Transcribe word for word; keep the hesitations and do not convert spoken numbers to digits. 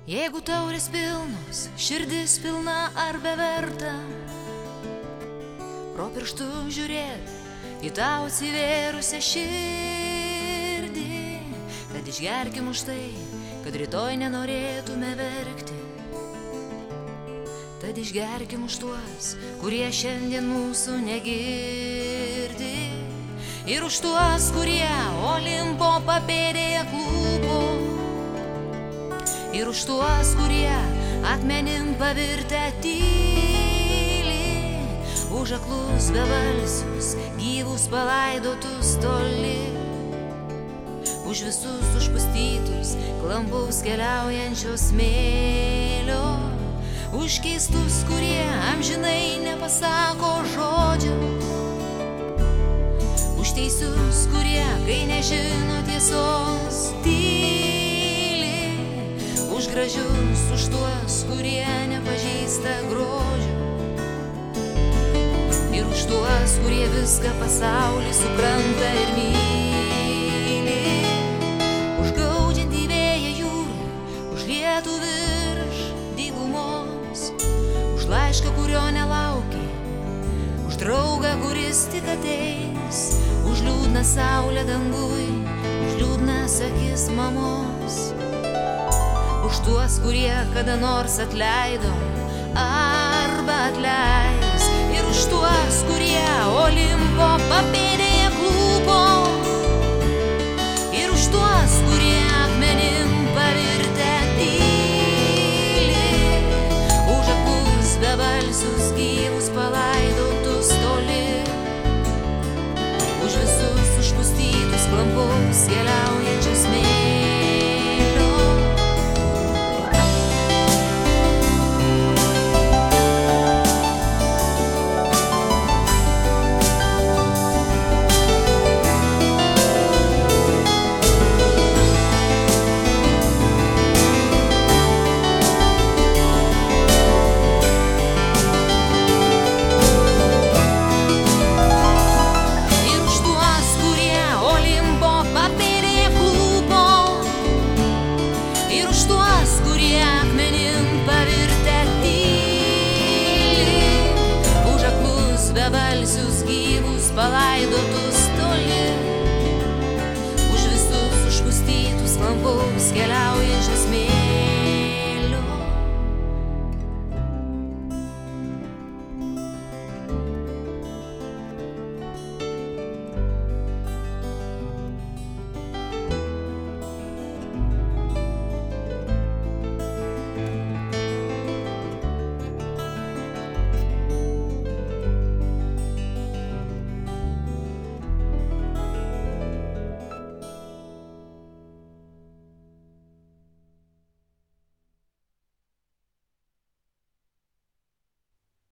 Jeigu taurės pilnos, širdis pilna ar beverta, pro pirštų žiūrėt į tau atsivėrusią širdį, tad išgerkim už tai, kad rytoj nenorėtume verkti. Tad išgerkim už tuos, kurie šiandien mūsų negirdi, ir už tuos, kurie Olimpo papėdėje klūpo, ir už tuos, kurie akmenim pavirtę tyli, už aklus bebalsius, gyvus palaidotus toli, už visus užpustytus, klampaus keliaujančio smėlio, už keistus, kurie amžinai nepasako žodžio, už teisius, kurie, kai nežino tiesos, tyli, už gražius, už tuos, kurie nepažįsta grožio, ir už tuos, kurie viską pasaulį supranta ir myli, už gaudžiantį vėją jūrą, už lietų virš dykumos, už laišką, kurio nelauki, už draugą, kuris tik ateis, už liūdną saulę dangui, už liūdnas akis mamos, už tuos, kurie kada nors atleido arba atleis, ir už tuos, kurie Olimpo papėdėje klūpo, ir už tuos, kurie akmenim pavirtę tyli, už aklus bebalsius, gyvus palaidotus toli, už visus užpustytus, klampaus keliaujančius smėlio. Bebalsius, gyvus palaidotus toli, už visus užpustytus, klampaus keliaujančius